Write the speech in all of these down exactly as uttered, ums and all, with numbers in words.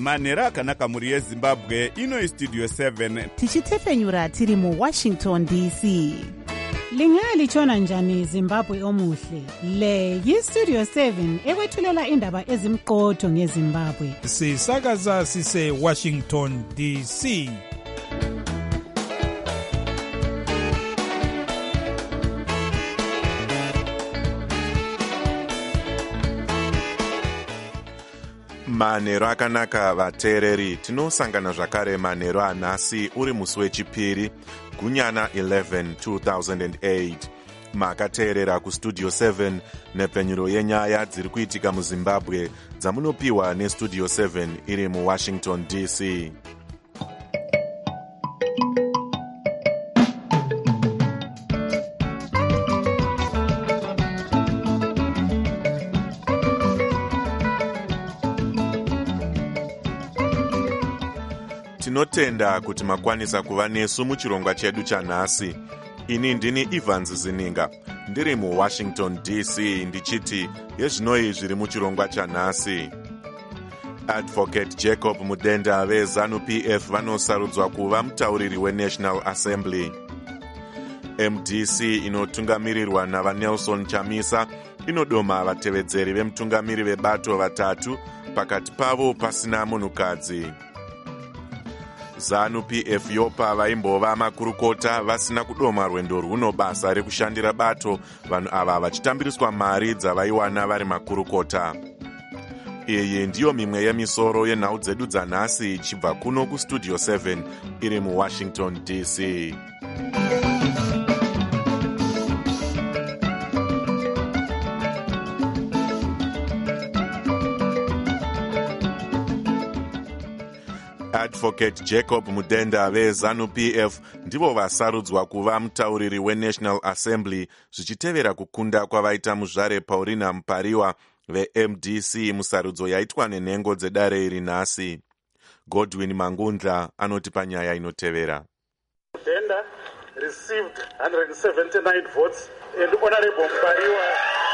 manhero akanaka mhuri yezimbabwe. Ino istudio seven tichitefenyura tiri muwashington D C. Lingalitshona njani Zimbabwe omuhle? Le yistudio seven ekwethulela indaba ezimqotho ngeZimbabwe. Sisakaza sise Washington D C. Manhero akanaka vateereri, tinosangana zvakare manhero anhasi uri musi wechipiri gunyana eleven two thousand eight. Makateerera kustudio seven nepfenyuro yenyaya dziri kuitika muZimbabwe dzamunopiwa nestudio seven iri muWashington D C. Tinotenda kuti makwanisa kuva nesu muchirongwa chedu chanhasi. Ini ndini Evans Zininga, ndiri muWashington D C ndichiti yezvinoi zviri muchirongwa chanhasi. Advocate Jacob Mudenda veZANU-P F vanosarudzwa kuva mutauriri weNational Assembly. M D C inotungamirirwa navaNelson Chamisa inodoma vatevedzeri vemutungamiri vebato vatatu, pakati pavo pasina munhukadzi. ZANU-P F yopa vaimbova makurukota vasina kudoma rwendo rwuno basa rekushandira bato vanhu ava vachitambiriswa mari dzavaiwana vari makurukota. Iyi ndiyo mimwe yemisoro yenhau dzedu dzanhasi ichibva kuno kustudio seven iri muWashington D C. Advocate Jacob Mudenda veZANU-P F ndivo vasarudzwa kuva mutauriri weNational Assembly zvichitevera kukunda kwavaita muzvare Paulina Mupariwa veM D C musarudzo yaitwa nenhengo dzedare iri nhasi. Godwin Mangundla anoti panyaya inotevera. Mudenda received one hundred seventy-nine votes and Honorable Mupariwa.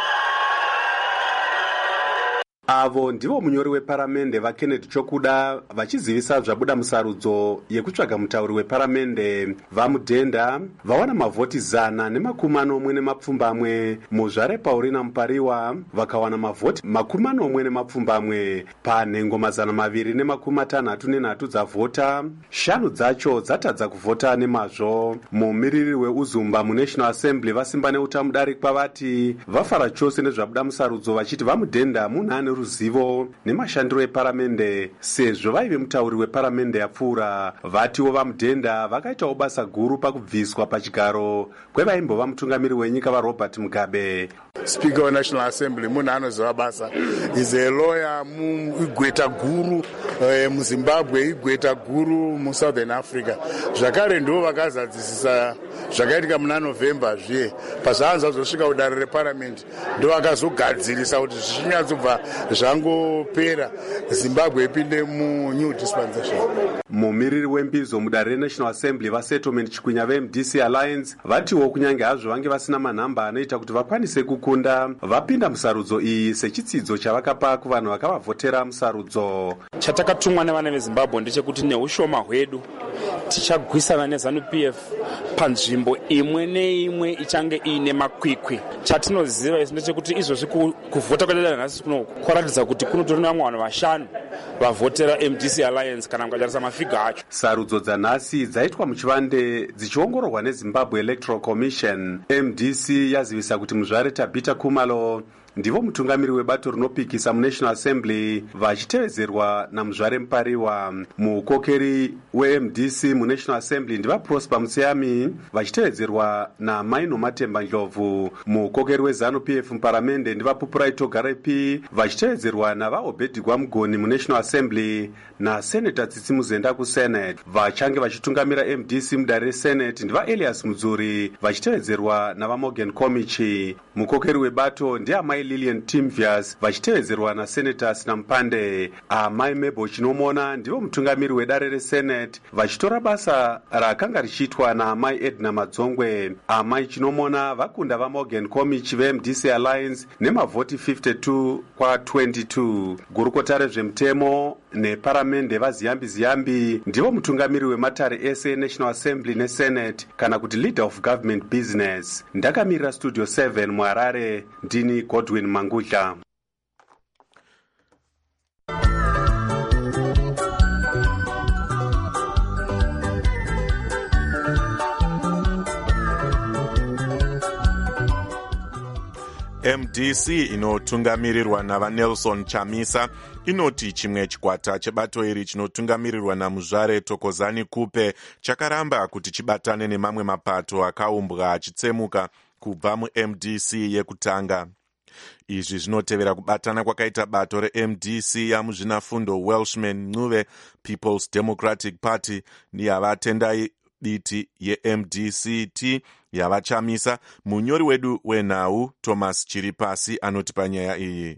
Avo ndivo munyori weparamende vaKenneth Chokuda vachizivisa zvabuda musarudzo yekutsvaga mutauri weparamende vaMudenda vawana mavhoti zana nemakumi manomwe nemapfumbamwe. muzvare Paulina Mupariwa vakawana mavhoti makumi manomwe nemapfumbamwe. panhengo mazana maviri nemakumi matanhatu nenhatu dzavhota, shanu dzacho dzatadza kuvhota nemazvo. mumiriri weUzumba muNational Assembly vasimba neutamudariki kwavati vafara chose nezvabuda musarudzo vachiti vaMudenda munhu ane ruzivo nemashandiro eparamende sezvo vaive mutauri weparamende yapfuura. vatiwo vaMudenda vakaitawo basa guru pakubviswa pachigaro kwevaimbova mutungamiri wenyika vaRobert Mugabe. Speaker weNational Assembly munhu anoziva basa, is a lawyer igweta guru muZimbabwe, igweta guru muSouthern Africa. zvakare ndivo vakazadzisisa zvakaitika muna November zviye pazvaanza kuzosvika kudare reparamendi ndo vakazogadzirisa kuti zvichinyatsobva zvangopera Zimbabwe ipinde munew dispensation. mumiriri wembizo mudare reNational Assembly vaSettlement Chikwinya veM D C Alliance vatiwo kunyange hazvo vange vasina manhamba anoita kuti vakwanise kukunda vapinda musarudzo iyi sechitsidzo chavakapa kuvanhu vakavavhotera musarudzo. Chatakatumwa nevana veZimbabwe ndechekuti neushoma hwedu tichagwisana neZANU-P F panzvimbo imwe neimwe ichange iine makwikwi. Chatinoziva isi ndechekuti izvozvi kuvhota kwedada nhasi kuno kwaratidza kuti kunotori nevamwe vanhu vashanu vavhotera M D C Alliance kana mukatarisa mafiga acho. sarudzo dzanhasi dzaitwa muchivande dzichiongororwa neZimbabwe Electoral Commission. M D C yazivisa kuti muzvare Tabita Kumalo ndivo mutungamiri webato rinopikisa muNational Assembly vachitevedzerwa namuzvare Mupariwa. mukokeri weM D C muNational Assembly ndiva Prosper Mutseyami vachitevedzerwa naMaino Matemba Ndlovu. mukokeri weZANU-P F muparamende ndiva Pupurai Togarepi vachitevedzerwa navaObedhigwa Mugoni muNational Assembly naSenator Tsitsi Muzenda kuSenate. vachange vachitungamira M D C mudare reSenate ndiva Elias Mudzuri vachitevedzerwa navaMorgan Komichi. mukokeri webato ndiamai Lillian Timvias vachitevedzerwa naSenators Nampande. amai Mebo Chinomona ndivo mutungamiri wedare reSenate vachitora basa rakanga richiitwa naamai Edna madzongwe. Amai Chinomona vakunda vaMorgan Komichi veM D C Alliance nemavhoti fifty-two kwa twenty-two. Gurukota rezvemutemo neparamende vaZiyambi Ziyambi ndivo mutungamiri wematare ese National Assembly neSenate kana kuti Leader of Government Business. Ndakamirira Studio seven muHarare, ndini Godwin Mangudla. M D C inotungamirirwa navaNelson Chamisa inoti chimwe chikwata chebato iri chinotungamirirwa naMuzvare Thokozani Kupe chakaramba kuti chibatane nemamwe mapato akaumbwa achitsemuka kubva muM D C yekutanga. Izvi zvinotevera kubatana kwakaita bato reM D C yamuzvinafundo Welshman Ncube People's Democratic Party neyavatendai biti yeM D C T yavachamisa. Munyori wedu wenhau Thomas Chiripasi anoti panyaya iyi.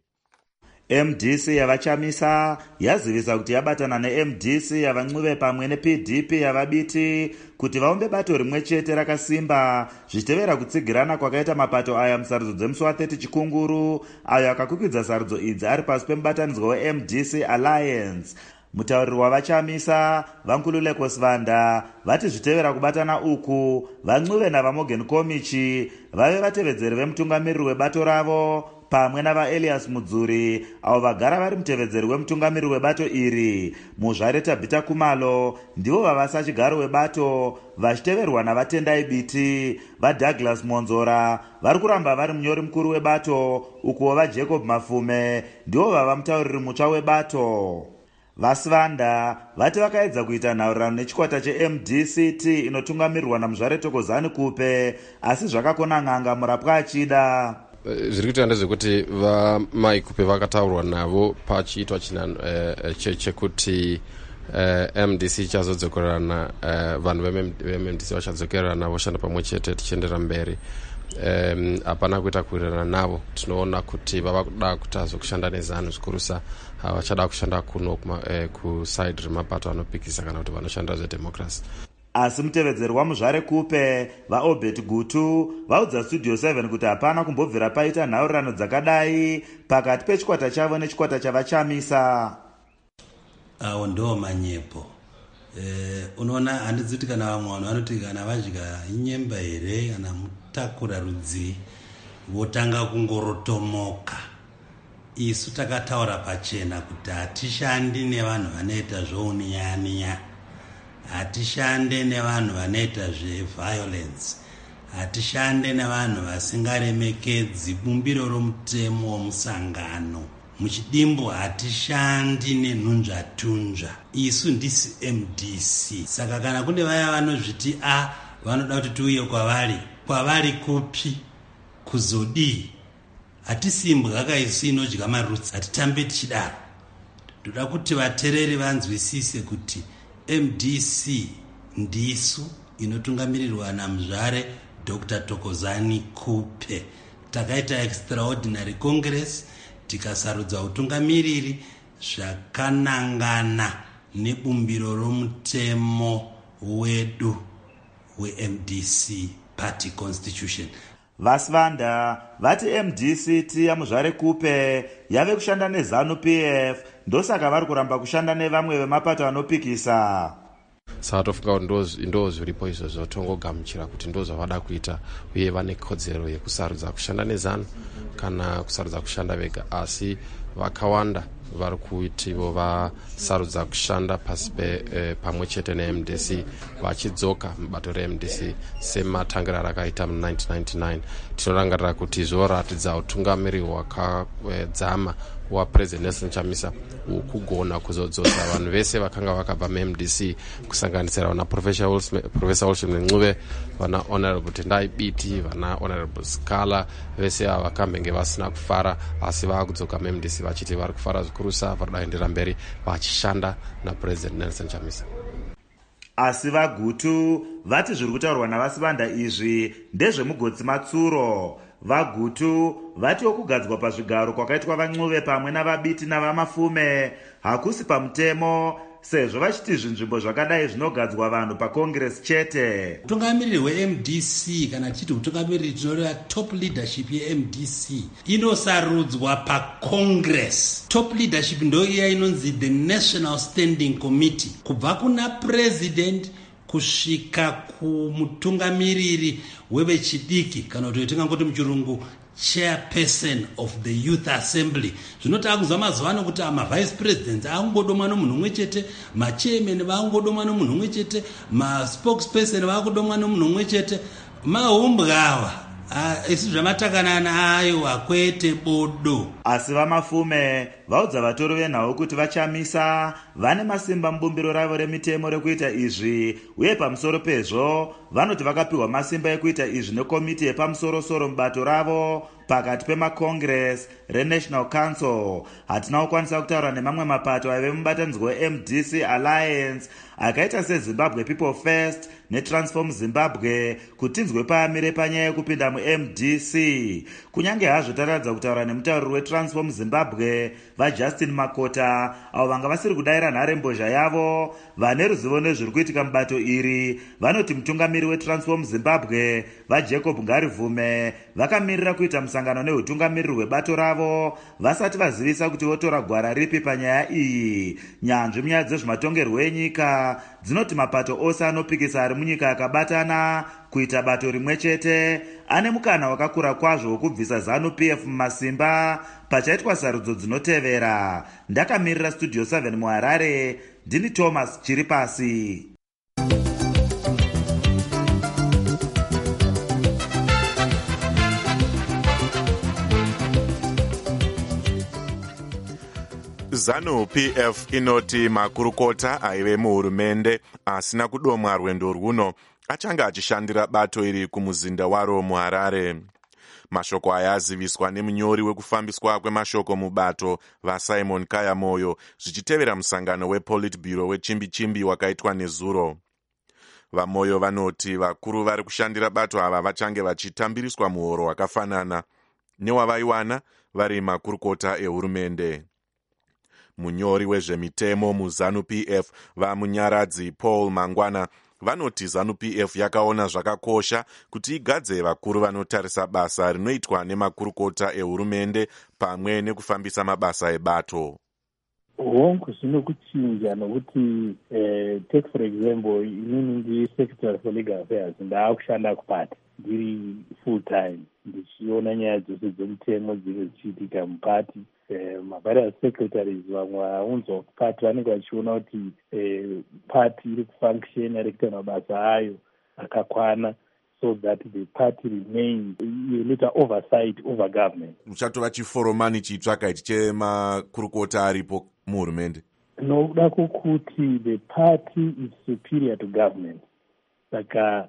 M D C yavachamisa yazivisa kuti yabatana neM D C yavaNcube pamwe neP D P yavabiti kuti vaumbe bato rimwe chete rakasimba zvichitevera kutsigirana kwakaita mapato aya musarudzo dzemusi wathirty Chikunguru ayo akakwikvidza sarudzo idzi ari pasi pemubatanidzwa weM D C Alliance. Mutauriri wavachamisa Vankululeko Sivanda vati zvitevera kubatana uku vaNcube navaMorgan Komichi vave vatevedzeri vemutungamiriri webato ravo pamwe navaElias Mudzuri avo vagara vari mutevedzeri wemutungamiriri webato iri. Muzvare Tabita Kumalo ndivo vavasa chigaro webato vachiteverwa navatendai biti vaDouglas Monzora vari kuramba vari munyori mukuru webato ukuwo vaJacob Mafume ndivo vava mutauriri mutsva webato. Vasivanda vati vakaedza kuita nhaurirano nechikwata cheM D C T inotungamirirwa naMuzvare Thokozani Kupe asi zvakakona n'anga murapwa achida. Zviri kuita ndezvekuti vaMai Kupe vakataurwa navo pachiitwa china uh, chekuti uh, M D C chazodzokerana uh, vanhu veM D C vachadzokerana voshanda pamwe chete tichiendera mberi. Um, hapana kuita kuwirirana navo. Tinoona kuti vava kuda kuti azokushanda nezanu zvikurusa vachada kushanda kuno eh, kusaidi remapato anopikisa kana kuti vanoshanda zvedemocracy. Asi mutevedzeri waMuzvare Kupe vaObert Gutu vaudza Studio seven kuti hapana kumbobvira paita nhaurirano dzakadai pakati pechikwata chavo nechikwata chavachamisa. Awo ndo manyepo. Eh, unoona handidziti kana vamwe vanhu vanoti kana vadya inyemba here kana mutakura rudzi votanga kungorotomoka. Isu takataura pachena kuti hatishandi nevanhu vanoita zvouniya-niya, hatishande nevanhu vanoita zveviolence, hatishande nevanhu vasingaremekedzi bumbiro romutemo womusangano. Muchidimbo hatishandi nenhunzvatunzva. Isu ndisi M D C. Saka kana kune vaya vanozviti a vanoda kuti tiuye kwavari, kwavari kupi kuzodii? Hatisimbwa kaisu inodya marutsi, hatitambe tichidaro. Toda kuti vatereri vanzwisise kuti M D C ndisu inotungamirirwa naMuzvare Doctor Thokozani Kupe. Takaita extraordinary congress tikasarudza utungamiriri zvakanangana nebumbiro romutemo wedu weM D C party constitution. Vasivanda vati M D C T yaMuzvare Kupe yave kushanda neZanu-P F ndosaka vari kuramba kushanda nevamwe vemapato anopikisa. Saka tofunga kuti ndo zviripo izvozvo tongogamuchira kuti ndo zvavada kuita uye vane kodzero yekusarudza kushanda neZanu kana kusarudza kushanda vega, asi vakawanda vari kuitivo vasarudza kushanda pasi pe eh, pamwe chete neM D C vachidzoka mubato reM D C sematangira rakaita mu nineteen ninety-nine. Tinorangarira kuti zvoratidza utungamiriri hwakadzama waPresident Nelson Chamisa ukugona kuzodzodza vanhu vese vakanga vakabva muM D C kusanganisira vana Professor Welshman Ncube, vana Honorable Tendai Biti, vana Honorable Scala, vese ava vakambenge vasina kufara asi vakudzoka muM D C vachiti vari kufara zvikurusa vari kuendera mberi vachishanda naPresident Nelson Chamisa. Asi vaGutu vati zviri kutaurwa navasivanda izvi ndezvemugotsi matsuro. VaGutu vati okugadzwa pazvigaro kwakaitwa vaNcube pamwe navabiti navamafume hakusi pamutemo sezvo vachiti zvinzvimbo zvakadai zvinogadzwa vanhu pacongress chete. Utungamiriri hwe-M D C kana tichiti utungamiriri tinoreva top leadership ye-M D C inosarudzwa pacongress. Top leadership ndo iya inonzi the National Standing Committee, kubva kuna president kusvika kumutungamiriri wevechidiki kana kuti tingangoti muchirungu chairperson of the youth assembly. Zvinoti akuzwa mazuva ano kuti ama-vice presidents akungodomwa nomunhu umwe chete, machairman vakungodomwa nomunhu umwe chete, ma-spokesperson vakudomwa nomunhu umwe chete. Mahumbwawa isi zvamatakanana ayo akwete bodo. Asi vamafume vaudza vatori venhau kuti vachamisa vane masimba mubumbiro ravo remitemo rekuita izvi, uye pamusoro pezvo vanoti vakapiwa masimba ekuita izvi nekomiti yepamusoro-soro mubato ravo pakati pemacongress renational council. Hatina kukwanisa kutaura nemamwe mapato aive mubatanidzwa we-M D C alliance akaita seZimbabwe People First neTransform Zimbabwe kuti tinzwe paamire panyaya yekupinda mu-M D C. Kunyange hazvo taratidza kutaura nemutauriri weTransform Zimbabwe vaJustin Makota avo vanga vasiri kudayira nharembozha yavo, vane ruzivo nezviri kuitika mubato iri, vanoti mutungamiri weTransform Zimbabwe vaJacob Ngarivume vakamirira kuita musangano neutungamiriri hwebato ravo vasati vazivisa kuti votora gwara ripi panyaya iyi. Nyanzvi munyaya dzezvematongerwo enyika dzinoti mapato ose anopikisa ari munyika akabatana kuita bato rimwe chete ane mukana wakakura kwazvo wokubvisa ZANU-P F mumasimba pachaitwa sarudzo dzinotevera. Ndakamirira Studio seven muHarare, ndini Thomas Chiripasi. ZANU-P F inoti makurukota aive muhurumende asina kudomwa rwendo rwuno achanga achishandira bato iri kumuzinda waro muHarare. Mashoko aya aziviswa nemunyori wekufambiswa kwemashoko mubato vaSimon Kayamoyo zvichitevera musangano wePolitburo wechimbi-chimbi wakaitwa nezuro. VaMoyo vanoti vakuru vari kushandira bato ava vachange vachitambiriswa muhoro wakafanana newavaiwana vari makurukota ehurumende. Munyori wezvemitemo muZANU-P F vamunyaradzi Paul Mangwana vanoti ZANU-P F yakaona zvakakosha kuti igadze vakuru vanotarisa basa rinoitwa nemakurukota ehurumende pamwe nekufambisa mabasa ebato. Hongu zvino kuchinja nokuti eh, take for example inini ndi secretary for legal affairs ndaakushanda kupata ndiri full time ndichiona nyaya dzose dzemutemo dziri dzichiitika mupati. Eh, mavarious secretaries vamwe vaunzwa kupati vanenge vachiona kuti eh, pati iri kufunction iri kuita mabasa ayo akakwana so that the party remains inoita oversight over government. Uchatova chiforomani chitsvaka ichi chemakurukota aripo muhurumende. Nokuda kwokuti the party is superior to government. Saka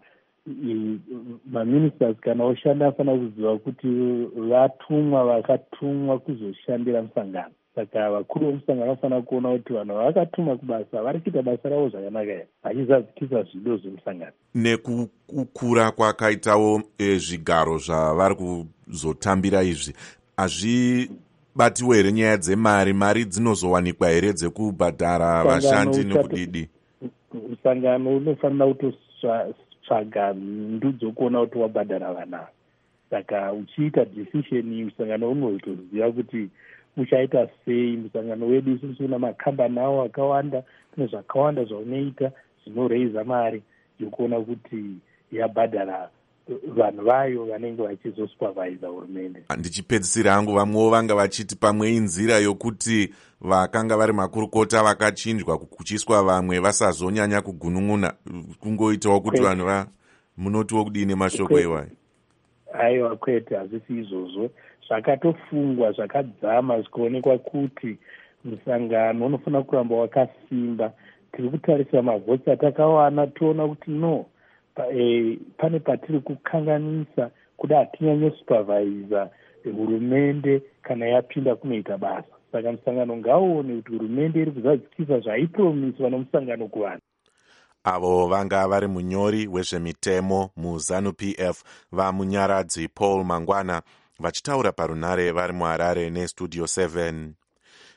maministers kana oshanda afana kuziva kuti vatumwa vakatumwa kuzoshandira musangano. Saka vakuru vemusangano vafana kuona kuti vanhu vakatumwa kubasa vari kuita basa ravo zvakanaka here, vachizadzikisa zvido zvemusangano. Nekukura kwakaitawo e, zvigaro zvavari kuzotambira izvi hazvibatiwo here nyaya dzemari? Mari dzinozowanikwa here dzekubhadhara vashandi nekudidi? Musangano unofanira kutotsvaga ndu dzokuona kuti wabhadhara vana. Saka uchiita decision musangano unotoziva kuti uchaita sei. Musangano wedu isusu una makambani awo akawanda, kune zvakawanda zvaunoita zvinoreiza mari yokuona kuti yabhadhara vanhu vayo vanenge vachizosupervisa hurumende. Ndichipedzisira hangu vamwewo vanga vachiti pamwe inzira yokuti vakanga vari makurukota vakachinjwa kuchiswa vamwe vasazonyanya kugunun'una, kungoitawo kuti vanhu va munotiwo kudini mashoko iwayo. Aiwa kwete, hazvisi izvozvo. Zvakatofungwa zvakadzama zvikaonekwa kuti musangano unofanira kuramba wakasimba. Tiri kutarisa mavhotsi atakawana toona kuti no pa, e, pane patiri kukanganisa kuda hatinyanye supervisa hurumende kana yapinda kunoita basa. Saka musangano ngaone kuti hurumende iri kuzadzikisa zvaipromiswa nomusangano kuvanhu. Avo vanga vari munyori wezvemitemo muZANU-P F vamunyaradzi Paul Mangwana vachitaura parunare vari muHarare neStudio seven.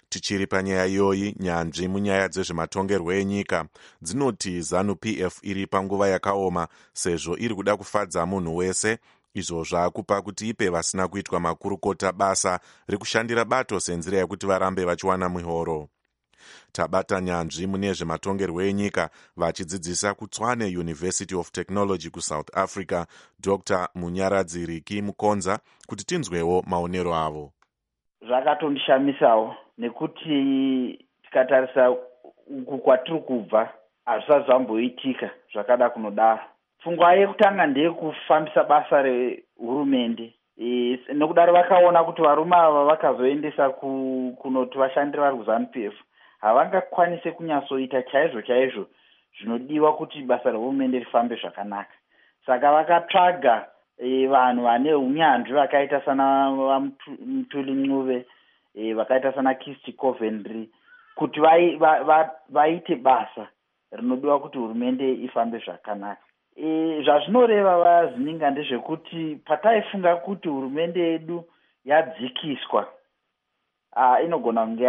Tichiri panyaya iyoyi, nyanzvi munyaya dzezvematongerwo enyika dzinoti ZANU-P F iri panguva yakaoma sezvo iri kuda kufadza munhu wese, izvo zvaakupa kuti ipe vasina kuitwa makurukota basa rekushandira bato senzira yekuti varambe vachiwana mihoro. Tabata nyanzvi mune zvematongerwo enyika vachidzidzisa kuTshwane University of Technology kuSouth Africa, Doctor Munyaradzi Riki Mukonza, kuti tinzwewo maonero avo. Zvakatondishamisawo nekuti tikatarisa uku kwatiri kubva hazvisati zvamboitika zvakada kunodaro. Pfungwa yekutanga ndeyekufambisa basa rehurumende. E, nokudaro vakaona kuti varume ava vakazoendesa ku, kunoti vashandire vari kuZANU-P F havangakwanise kunyatsoita chaizvo chaizvo zvinodiwa kuti basa rehurumende rifambe zvakanaka. Saka vakatsvaga e, vanhu vane unyanzvi vakaita sana Mutuli Mncube, e, vakaita sana Kirsty Coventry kuti vaite va, va, va basa rinodiwa kuti hurumende ifambe zvakanaka. E, zvazvinoreva vazininga ndezvekuti pataifunga kuti hurumende yedu yadzikiswa, ah, inogona kunge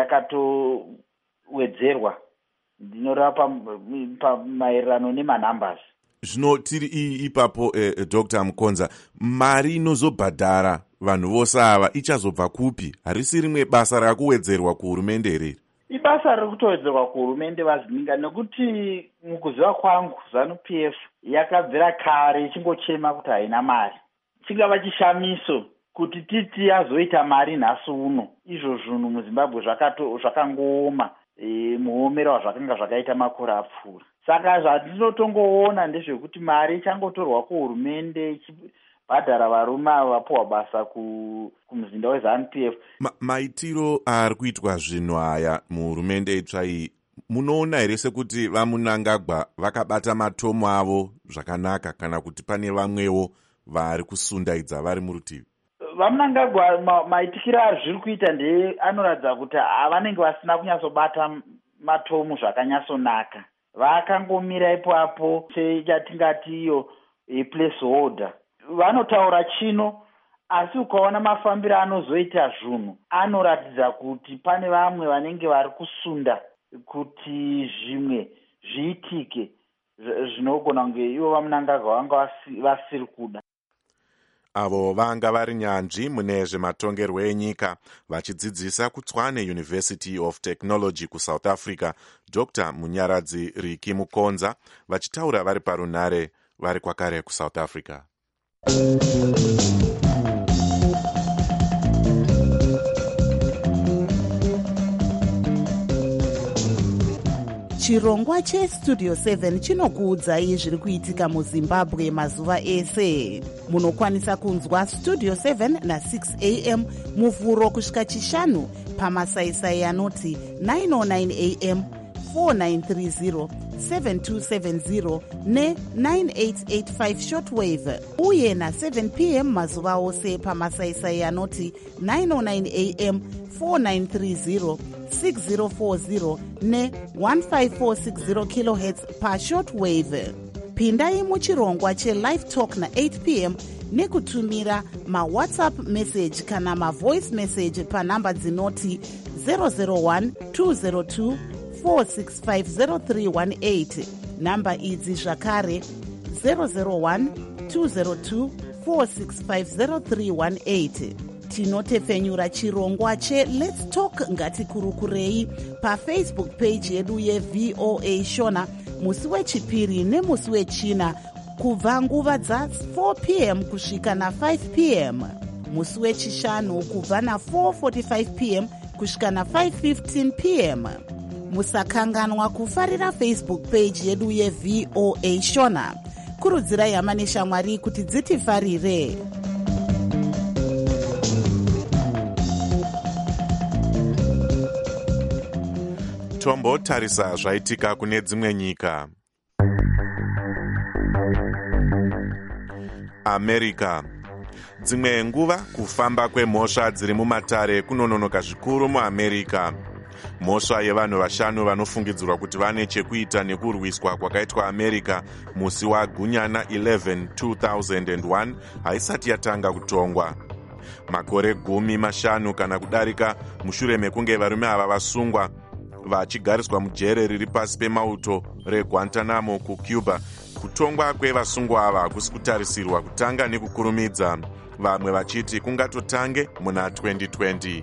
yakatowedzerwa. Ndinoreva pamaererano nemanumbers. Zvino tiri ipapo eh, Doctor Mukonza, mari inozobhadhara vanhu vose ava ichazobva kupi? Harisi rimwe basa rakuwedzerwa kuhurumende here? Ibasa riri kutowedzerwa kuhurumende vazininga, nekuti mukuziva kwangu ZANU-P F yakabvira kare ichingochema kuti haina mari. Chingava chishamiso kuti titi yazoita mari nhasi uno. Izvo zvinhu muZimbabwe zvakangooma, e, muomero wazvakanga zvakaita makore apfuura. Saka zvatinotongoona ndezvekuti mari ichangotorwa kuhurumende ichibhadhara varume vapuwa basa kumuzinda weZANU-P F. Ma, maitiro ari kuitwa zvinhu aya muhurumende itsva iyi, munoona here sekuti vaMunangagwa vakabata matomo avo zvakanaka, kana kuti pane vamwewo vari kusundaidza vari murutivi? VaMunangagwa ma, maitikiro azviri kuita ndeye anoratidza kuti vanenge vasina kunyatsobata matomo zvakanyatsonaka. Vakangomira ipapo sechatingati iyo e, place holder. Vanotaura chino, asi ukaona mafambiro anozoita zvinhu anoratidza kuti pane vamwe vanenge vari kusunda kuti zvimwe zviitike zvinogona kunge ivo vaMunangagwa vanga vasiri kuda. Avo vanga vari nyanzvi mune zvematongerwo enyika vachidzidzisa kuTshwane University of Technology kuSouth Africa, Doctor Munyaradzi Riki Mukonza, vachitaura vari parunhare vari kwakare kuSouth Africa. Chirongwa cheStudio seven chinokuudzai zviri kuitika muZimbabwe mazuva ese. Munokwanisa kunzwa Studio seven na six a m muvhuro kusvika chishanu pamasaisai anoti nine oh nine a m, four nine three zero, seven two seven zero ne nine eight eight five shortwave, uye na seven p m mazuva ose pamasaisai anoti nine oh nine a m, four nine three zero, six zero four zero ne one five four six zero kilohertz pa shortwave. Pindai muchirongwa cheLive Talk na eight p m nekutumira mawhatsapp message kana mavoice message panhamba dzinoti zero zero one two zero two four six five zero three one eight. Namba idzi zvakare zero zero one two zero two four six five zero three one eight. Tinotefenyura chirongwa che Let's Talk Ngatikurukurei paFacebook page yedu yeV O A Shona musi wechipiri nemusi wechina kubva nguva dza four p m kusvika na five p m, musi wechishanu kubva na four forty-five p m kusvika na five fifteen p m. Musakanganwa kufarira Facebook page yedu yeV O A Shona. Kurudzirai hama neshamwari kuti dzitifarire. Tombotarisa zvaitika kune dzimwe nyika. America. Dzimwe nguva kufamba kwemhosva dziri mumatare kunononoka zvikuru muAmerica. Mhosva yevanhu vashanu vanofungidzirwa kuti vane chekuita nekurwiswa kwakaitwa America musi waGunyana eleven two thousand one haisati yatanga kutongwa. makore gumi mashanu kana kudarika mushure mekunge varume ava vasungwa vachigariswa mujere riri pasi pemauto reGuantanamo kucuba. Kutongwa kwevasungwa ava hakusi kutarisirwa kutanga nekukurumidza, vamwe vachiti kungatotange muna twenty twenty.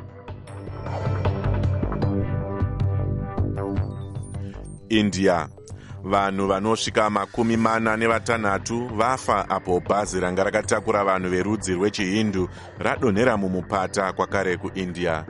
India. Vanhu vanosvika makumi mana nevatanhatu vafa apo bhazi ranga rakatakura vanhu verudzi rwechihindu radonhera mumupata kwakare kuindia.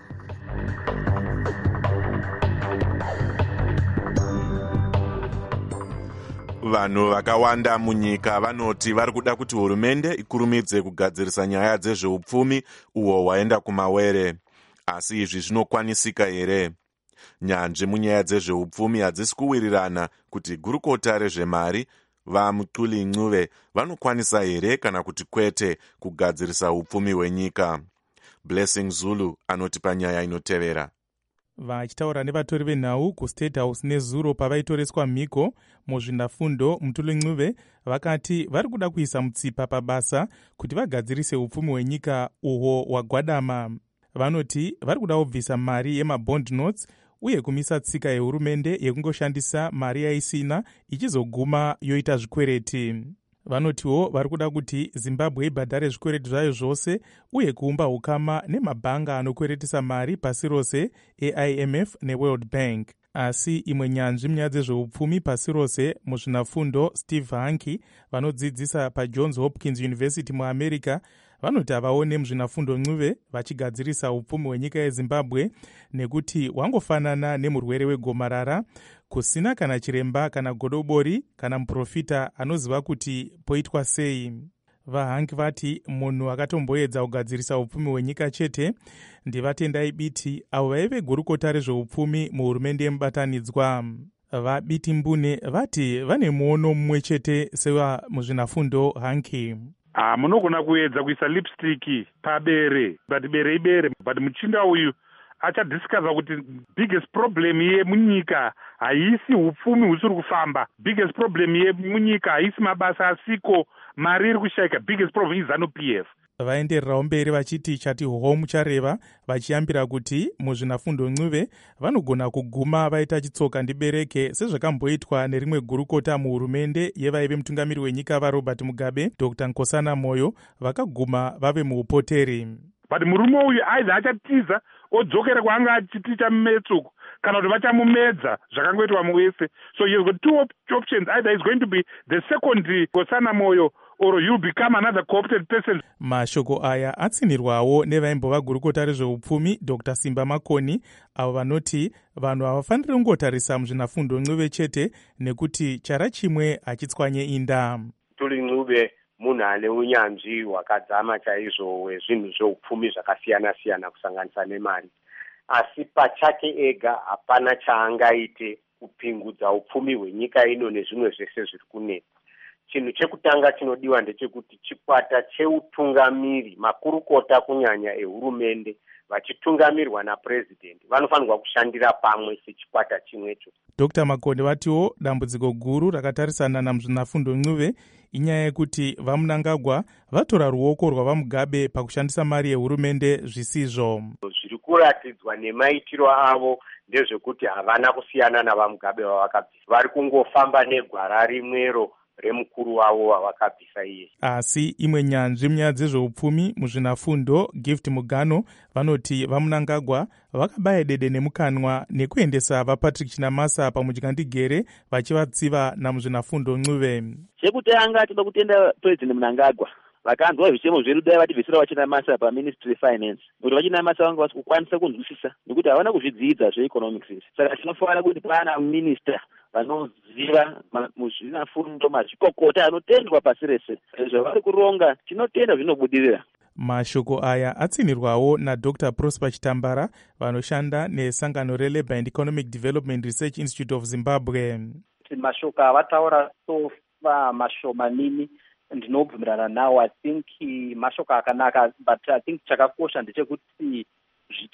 Vanhu vakawanda munyika vanoti vari kuda kuti hurumende ikurumidze kugadzirisa nyaya dzezveupfumi uho hwaenda kumawere. Asi izvi zvinokwanisika here? Nyanzvi munyaya dzezveupfumi hadzisi kuwirirana kuti gurukota rezvemari vaMutuli Ncube vanokwanisa here kana kuti kwete kugadzirisa upfumi hwenyika. Blessing Zulu anoti panyaya inotevera. Vachitaura nevatori venhau kuState House nezuro pavaitoreswa mhiko muzvinafundo, Mutuli Ncube vakati vari kuda kuisa mutsipa pabasa kuti vagadzirise upfumi hwenyika uhwo hwagwadama. Vanoti vari kuda kubvisa mari yemabond notes uye kumisa tsika yehurumende yekungoshandisa mari yaisina ichizoguma yoita zvikwereti. Vanotiwo vari kuda kuti Zimbabwe ibhadhare zvikwereti zvayo zvose uye kuumba ukama nemabhanga anokweretisa mari pasi rose e-I M F neWorld Bank. Asi imwe nyanzvi munyaya dzezveupfumi pasi rose muzvinafundo, Steve Hanke, vanodzidzisa paJohns Hopkins University muAmerica, vanoti havaone muzvinafundo Ncube vachigadzirisa upfumi hwenyika yeZimbabwe nekuti wangofanana nemurwere wegomarara, kusina kana chiremba kana godobori kana muprofita anoziva kuti poitwa sei. VaHanke vati munhu akatomboedza kugadzirisa upfumi hwenyika chete ndivatendai Biti avo vaive gurukota rezveupfumi muhurumende yemubatanidzwa. VaBiti Mbune vati vane muono mumwe chete sewa muzvinafundo Hanke. Ah, munogona kuedza kuisa lipstick pabere, but bere ibere, but muchinda uyu achadisikaza kuti biggest problem yemunyika haisi upfumi husiri kufamba. Biggest problem yemunyika haisi mabasa asiko, mari iri kushaika. Biggest problem is ZANU-P F. Vaendererawo mberi vachiti chati home chareva vachiyambira kuti muzvinafundo Ncube vanogona kuguma vaita chitsoka ndibereke sezvakamboitwa nerimwe gurukota muhurumende yevaive mutungamiri wenyika vaRobert Mugabe, Doctor Nkosana Moyo, vakaguma vave muupoteri. But murume uyu aidha achatiza odzokera kwaanga achiticha mumetsuko kana kuti vachamumedza zvakangoitwa muwese. So he's got two op options. Either he's going to be the second Nkosana Moyo or you'll become another co-opted person. Mashoko aya atsinirwawo nevaimbova gurukota rezveupfumi Doctor Simba Makoni, avo vanoti vanhu havafaniri kungotarisa muzvinafundo Ncube chete nekuti chara chimwe achitswanye inda. Mutuli Ncube munhu ane unyanzvi hwakadzama chaizvo wezvinhu zveupfumi zvakasiyana siyana kusanganisa nemari, asi pachake ega hapana chaangaite kupingudza upfumi hwenyika ino nezvimwe zvese zviri kunetsa. Chinhu chekutanga chinodiwa ndechekuti chikwata cheutungamiri, makurukota kunyanya ehurumende vachitungamirwa napresident vanofanirwa kushandira pamwe sechikwata chimwecho. Doctor Makoni vatiwo dambudziko guru rakatarisana namuzvinafundo Ncube inyaya yekuti vaMnangagwa vatora ruoko rwavaMugabe pakushandisa mari yehurumende zvisizvo. Zviri kuratidzwa nemaitiro avo ndezvekuti havana kusiyana navaMugabe vavakabvisa, vari kungofamba negwara rimwero remukuru wavo wavakabvisa iye. Asi imwe nyanzvi munyaya dzezveupfumi muzvinafundo, Gift Mugano, vanoti vaMnangagwa vakabaya dede nemukanwa nekuendesa vaPatrick Chinamasa pamudyandegere vachivatsiva namuzvinafundo Ncube. Chekutanga toda kutenda President Mnangagwa vakanzwa zvichemo zvedu dai vativhisira vaChinamasa paMinistry Finance kuti vaChinamasa vanga vasi kukwanisa kunzwisisa nekuti havana kuzvidzidza zveeconomics. Saka tinofanira kuti pana minister vanoziva muzvinafundo, mazvikokota anotendwa pasi rese. Zvavari kuronga tinotenda zvinobudirira. Mashoko aya atsinirwawo naDr Prosper Chitambara vanoshanda nesangano reLabour and Economic Development Research Institute of Zimbabwe. Mashoko avataura sofa mashomanini ndinobvumirana nawo. I think mashoko akanaka, but I think chakakosha ndechekuti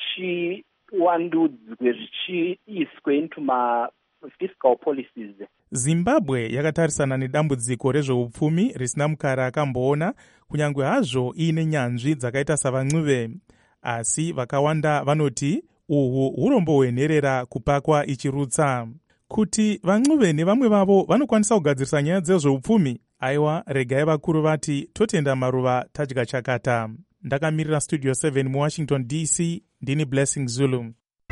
zvichiwandudzwe zvichiiswe into ma fiscal policies. zimbabwe yakatarisana nedambudziko rezveupfumi risina mukara akamboona, kunyange hazvo iine nyanzvi dzakaita savancuve. Asi vakawanda vanoti uhwu urombo hwenherera kupakwa ichirutsa. Kuti vancuve nevamwe vavo vanokwanisa kugadzirisa nyaya dzezveupfumi, aiwa, regai vakuru vati totenda maruva tadya chakata. Ndakamirira Studio seven muWashington D C, ndini Blessing Zulu.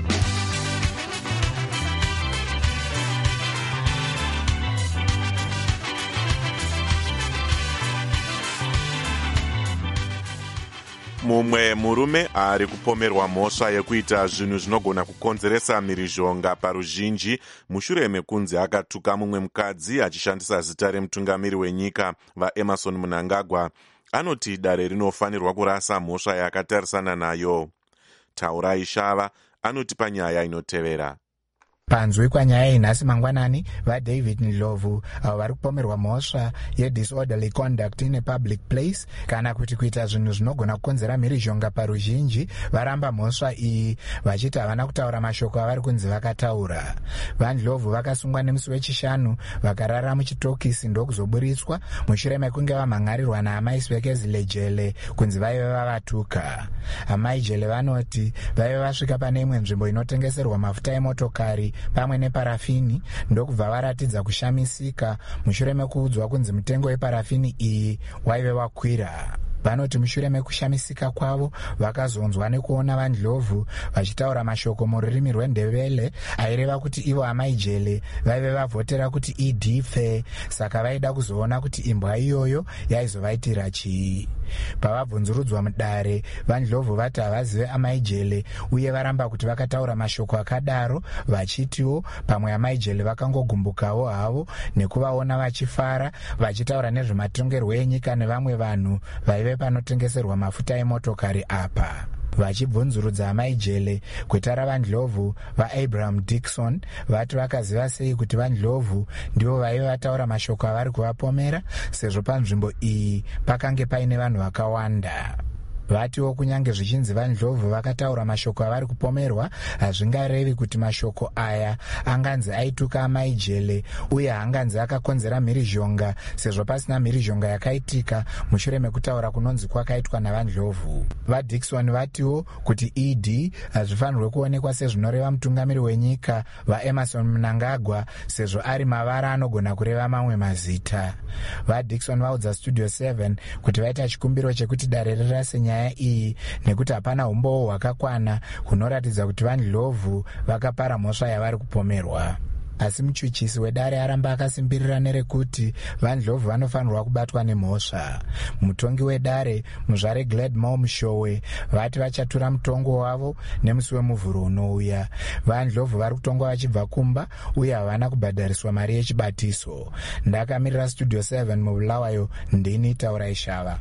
Mumwe murume ari kupomerwa mhosva yekuita zvinhu zvinogona kukonzeresa mhirizhonga paruzhinji mushure mekunzi akatuka mumwe mukadzi achishandisa zita remutungamiri wenyika vaEmerson Mnangagwa. Anoti dare rinofanirwa kurasa mhosva yaakatarisana nayo. Taurai Shava anoti panyaya inotevera. Panzwi kwanyaya inhasi mangwanani, vaDavid Ndlovu avo vari kupomerwa mhosva yedisorderly conduct in a public place kana kuti kuita zvinhu zvinogona kukonzera mhirizhonga paruzhinji, varamba mhosva iyi vachiti havana kutaura mashoko avari kunzi vakataura. VaNdlovu vakasungwa nemusi wechishanu vakarara muchitokisi ndokuzoburitswa mushure mekunge vamhangarirwa naamai Sibekezile Jele kunzi vaive vavatuka. Amai Jele vanoti vaive vasvika pane imwe nzvimbo inotengeserwa mafuta emotokari pamwe neparafini ndokubva varatidza kushamisika mushure mekuudzwa kunzi mutengo weparafini iyi waive wakwira. Vanoti mushure mekushamisika kwavo vakazonzwa nekuona vaNdlovu vachitaura mashoko mururimi rwendevele aireva kuti ivo amai Jele vaive vavhotera kuti idhife, saka vaida kuzoona kuti imbwa iyoyo yaizovaitira chii. Pavabvunzurudzwa mudare, vaNdlovu vati havazive amai Jele uye varamba kuti vakataura mashoko akadaro, vachitiwo pamwe amai Jele vakangogumbukawo havo nekuvaona vachifara vachitaura nezvematongerwo enyika nevamwe vanhu vaive panotengeserwa mafuta emotokari apa. Vachibvunzurudza amai Jele kweta ravaNdlovu, vaAbraham Dixon vati vakaziva sei kuti vaNdlovu ndivo vaive vataura mashoko avari kuvapomera, sezvo panzvimbo iyi pakange paine vanhu vakawanda. Vatiwo kunyange zvichinzi vaNdlovu vakataura mashoko avari kupomerwa, hazvingarevi kuti mashoko aya anganzi aituka amai Jele uye hanganzi akakonzera mhirizhonga, sezvo pasina mhirizhonga yakaitika mushure mekutaura kunonzi kwakaitwa navaNdlovu. VaDixon vatiwo kuti E D hazvifanirwe kuonekwa sezvinoreva mutungamiri wenyika vaEmerson Mnangagwa, sezvo ari mavara anogona kureva mamwe mazita. VaDixon vaudza Studio seven kuti vaita chikumbiro chekuti dare rirase nyaya iyi nekuti hapana umbowo hwakakwana hunoratidza kuti vaNdlovu vakapara mhosva yavari kupomerwa. Asi muchuchisi wedare aramba akasimbirira nerekuti vaNdlovu vanofanirwa kubatwa nemhosva. Mutongi wedare muzvare Gladmore Mushowe vati vachatura mutongo wavo nemusi wemuvhuro unouya. vaNdlovu vari kutongwa vachibva kumba uye havana kubhadhariswa mari yechibatiso. Ndakamirira Studio seven mubulawayo, ndini Taurai Shava.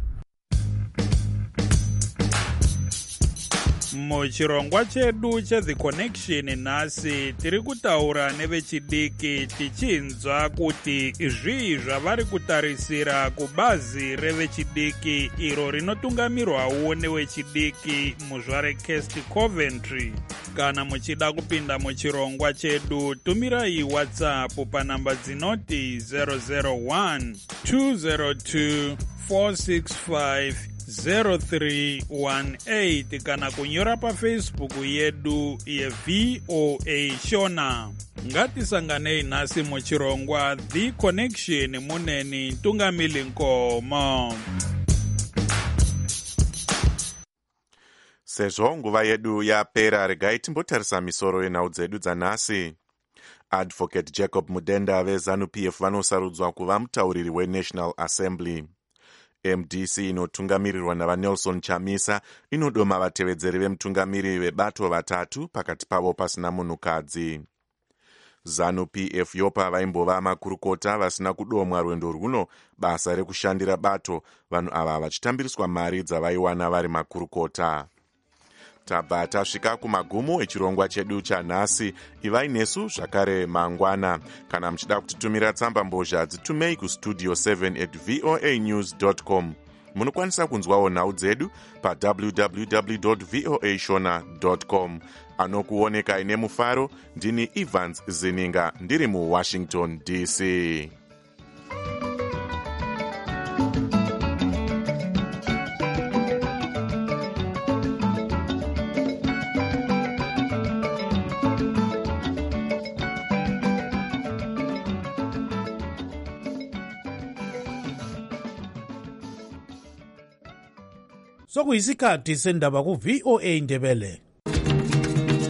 Muchirongwa chedu cheThe Connection nhasi tiri kutaura nevechidiki tichinzwa kuti zvii zvavari kutarisira kubazi revechidiki iro rinotungamirwawo newechidiki muzvare Kest Coventry. Kana muchida kupinda muchirongwa chedu, tumirai WhatsApp panamba dzinoti zero zero one two zero two four six five zero three one eight kana kunyora paFacebook yedu yeV O A Shona. Ngatisanganei nhasi muchirongwa The Connection muneni Tungamili Nkomo. Sezvo nguva yedu yapera, regai timbotarisa misoro yenhau dzedu dzanhasi. Advocate Jacob Mudenda veZANU-P F vanosarudzwa kuva mutauriri weNational Assembly. M D C inotungamirirwa navaNelson Chamisa inodoma vatevedzeri vemutungamiri vebato vatatu, pakati pavo pasina munhukadzi. ZANU-P F yopa vaimbova makurukota vasina kudomwa rwendo rwuno basa rekushandira bato, vanhu ava vachitambiriswa mari dzavaiwana vari makurukota. Tabva tasvika kumagumo echirongwa chedu chanhasi. Ivai nesu zvakare mangwana. Kana muchida kutitumira tsamba mbozha, dzitumei kustudio seven at voanews dot com. munokwanisa kunzwawo nhau dzedu pa w w w dot voa shona dot com. Anokuoneka ine mufaro ndini Evans Zininga ndiri muwashington D C. Sokuyisikhathi sendaba ku V O A Ndebele.